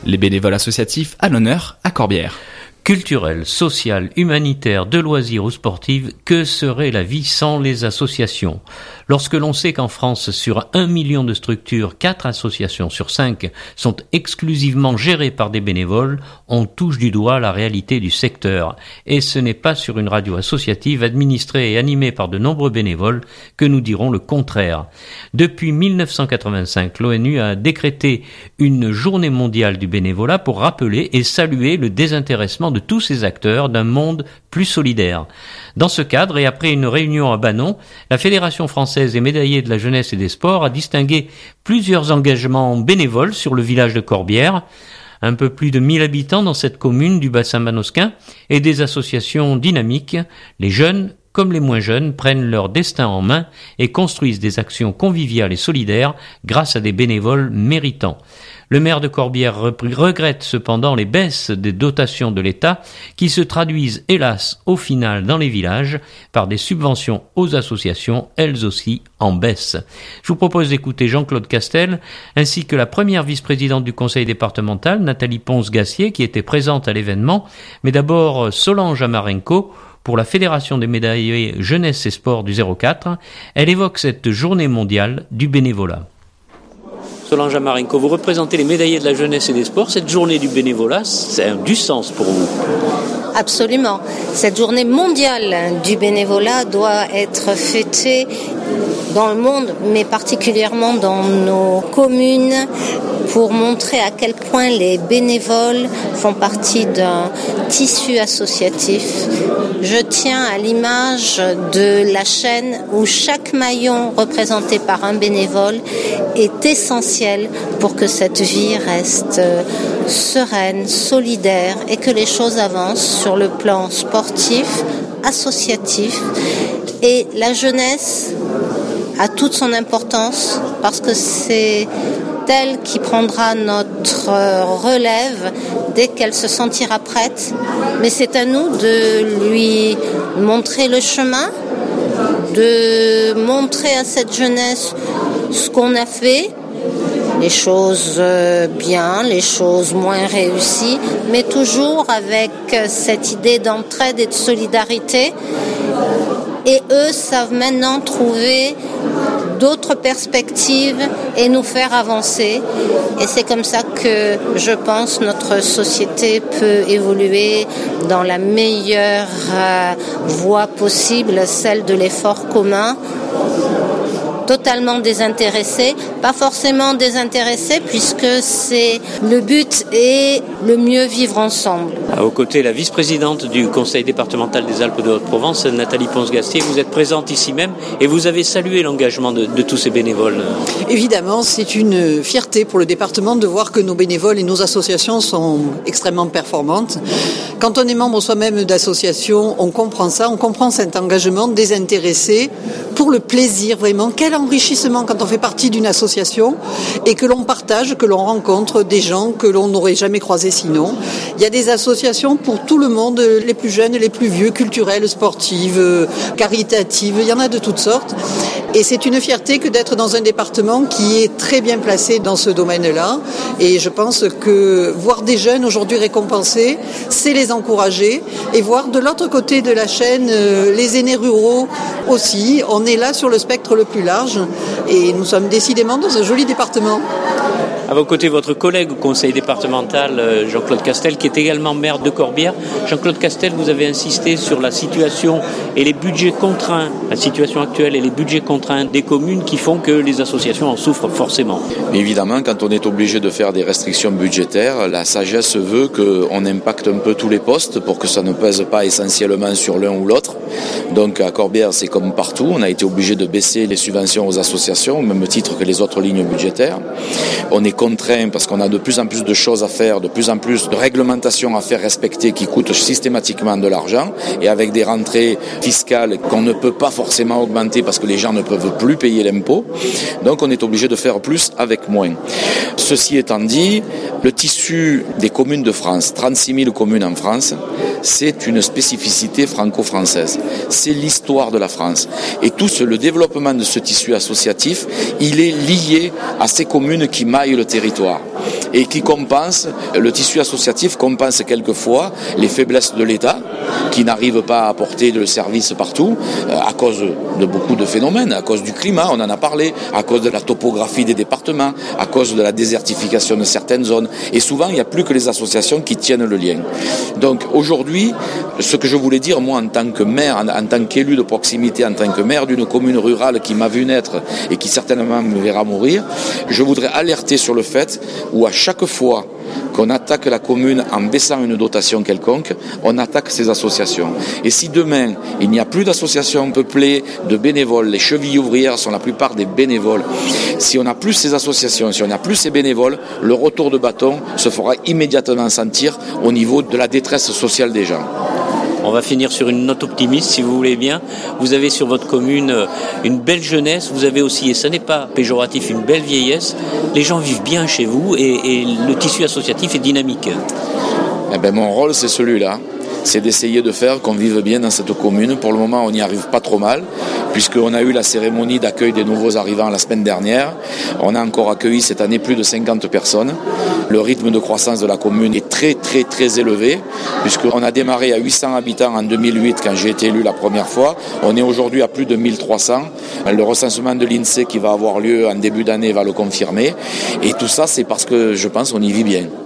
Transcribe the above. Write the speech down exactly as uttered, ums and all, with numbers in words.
Les bénévoles associatifs à l'honneur à Corbière. Culturelle, sociale, humanitaire, de loisirs ou sportive, que serait la vie sans les associations ? Lorsque l'on sait qu'en France, sur un million de structures, quatre associations sur cinq sont exclusivement gérées par des bénévoles, on touche du doigt la réalité du secteur. Et ce n'est pas sur une radio associative administrée et animée par de nombreux bénévoles que nous dirons le contraire. Depuis mille neuf cent quatre-vingt-cinq, l'ONU a décrété une journée mondiale du bénévolat pour rappeler et saluer le désintéressement de tous ces acteurs d'un monde plus solidaire. Dans ce cadre, et après une réunion à Banon, la Fédération française des médaillés de la jeunesse et des sports a distingué plusieurs engagements bénévoles sur le village de Corbière, un peu plus de mille habitants dans cette commune du bassin manosquin, et des associations dynamiques. Les jeunes comme les moins jeunes prennent leur destin en main et construisent des actions conviviales et solidaires grâce à des bénévoles méritants. Le maire de Corbière regrette cependant les baisses des dotations de l'État qui se traduisent hélas au final dans les villages par des subventions aux associations, elles aussi en baisse. Je vous propose d'écouter Jean-Claude Castel ainsi que la première vice-présidente du conseil départemental, Nathalie Ponce-Gassier, qui était présente à l'événement, mais d'abord Solange Amarenko, pour la Fédération des médaillés jeunesse et sport du zéro quatre. Elle évoque cette journée mondiale du bénévolat. Solange Amarenko, vous représentez les médaillés de la jeunesse et des sports. Cette journée du bénévolat, c'est un du sens pour vous. Absolument. Cette journée mondiale du bénévolat doit être fêtée dans le monde, mais particulièrement dans nos communes, pour montrer à quel point les bénévoles font partie d'un tissu associatif. Je tiens à l'image de la chaîne où chaque maillon représenté par un bénévole est essentiel pour que cette vie reste sereine, solidaire et que les choses avancent sur le plan sportif, associatif. Et la jeunesse a toute son importance parce que c'est elle qui prendra notre relève dès qu'elle se sentira prête. Mais c'est à nous de lui montrer le chemin, de montrer à cette jeunesse ce qu'on a fait, les choses bien, les choses moins réussies, mais toujours avec cette idée d'entraide et de solidarité. Et eux savent maintenant trouver d'autres perspectives et nous faire avancer. Et c'est comme ça que je pense notre société peut évoluer dans la meilleure euh, voie possible, celle de l'effort commun, totalement désintéressé, pas forcément désintéressé puisque c'est le but et le mieux vivre ensemble. À vos côtés, la vice-présidente du conseil départemental des Alpes de Haute-Provence, Nathalie Ponce-Gassier, vous êtes présente ici même et vous avez salué l'engagement de, de tous ces bénévoles. Évidemment, c'est une fierté pour le département de voir que nos bénévoles et nos associations sont extrêmement performantes. Quand on est membre soi-même d'associations, on comprend ça, on comprend cet engagement désintéressé pour le plaisir vraiment. Quel enrichissement quand on fait partie d'une association et que l'on partage, que l'on rencontre des gens que l'on n'aurait jamais croisés sinon. Il y a des associations pour tout le monde, les plus jeunes, les plus vieux, culturelles, sportives, caritatives, il y en a de toutes sortes. Et c'est une fierté que d'être dans un département qui est très bien placé dans ce domaine-là. Et je pense que voir des jeunes aujourd'hui récompensés, c'est les encourager. Et voir de l'autre côté de la chaîne les aînés ruraux aussi. On est là sur le spectre le plus large et nous sommes décidément dans un joli département. À vos côtés, votre collègue au conseil départemental, Jean-Claude Castel, qui est également maire de Corbière. Jean-Claude Castel, vous avez insisté sur la situation et les budgets contraints, la situation actuelle et les budgets contraints des communes qui font que les associations en souffrent forcément. Évidemment, quand on est obligé de faire des restrictions budgétaires, la sagesse veut qu'on impacte un peu tous les postes pour que ça ne pèse pas essentiellement sur l'un ou l'autre. Donc à Corbière, c'est comme partout, on a été obligé de baisser les subventions aux associations au même titre que les autres lignes budgétaires. On est contraint parce qu'on a de plus en plus de choses à faire, de plus en plus de réglementations à faire respecter qui coûtent systématiquement de l'argent et avec des rentrées fiscales qu'on ne peut pas forcément augmenter parce que les gens ne peuvent plus payer l'impôt. Donc on est obligé de faire plus avec moins. Ceci étant dit, le tissu des communes de France, trente-six mille communes en France, c'est une spécificité franco-française. C'est l'histoire de la France. Et tout ce, le développement de ce tissu associatif, il est lié à ces communes qui maillent le territoire. et qui compense, le tissu associatif compense quelquefois les faiblesses de l'État qui n'arrive pas à apporter le service partout à cause de beaucoup de phénomènes, à cause du climat, on en a parlé, à cause de la topographie des départements, à cause de la désertification de certaines zones. Et souvent, il n'y a plus que les associations qui tiennent le lien. Donc aujourd'hui, ce que je voulais dire, moi, en tant que maire, en, en tant qu'élu de proximité, en tant que maire d'une commune rurale qui m'a vu naître et qui certainement me verra mourir, je voudrais alerter sur le fait où à chaque fois qu'on attaque la commune en baissant une dotation quelconque, on attaque ces associations. Et si demain, il n'y a plus d'associations peuplées de bénévoles, les chevilles ouvrières sont la plupart des bénévoles, si on n'a plus ces associations, si on n'a plus ces bénévoles, le retour de bâton se fera immédiatement sentir au niveau de la détresse sociale des gens. On va finir sur une note optimiste, si vous voulez bien. Vous avez sur votre commune une belle jeunesse, vous avez aussi, et ce n'est pas péjoratif, une belle vieillesse. Les gens vivent bien chez vous et, et le tissu associatif est dynamique. Eh ben, mon rôle, c'est celui-là. C'est d'essayer de faire qu'on vive bien dans cette commune. Pour le moment, on n'y arrive pas trop mal, puisqu'on a eu la cérémonie d'accueil des nouveaux arrivants la semaine dernière. On a encore accueilli cette année plus de cinquante personnes. Le rythme de croissance de la commune est très très très élevé, puisqu'on a démarré à huit cents habitants en deux mille huit quand j'ai été élu la première fois. On est aujourd'hui à plus de mille trois cents. Le recensement de l'INSEE qui va avoir lieu en début d'année va le confirmer. Et tout ça, c'est parce que je pense qu'on y vit bien.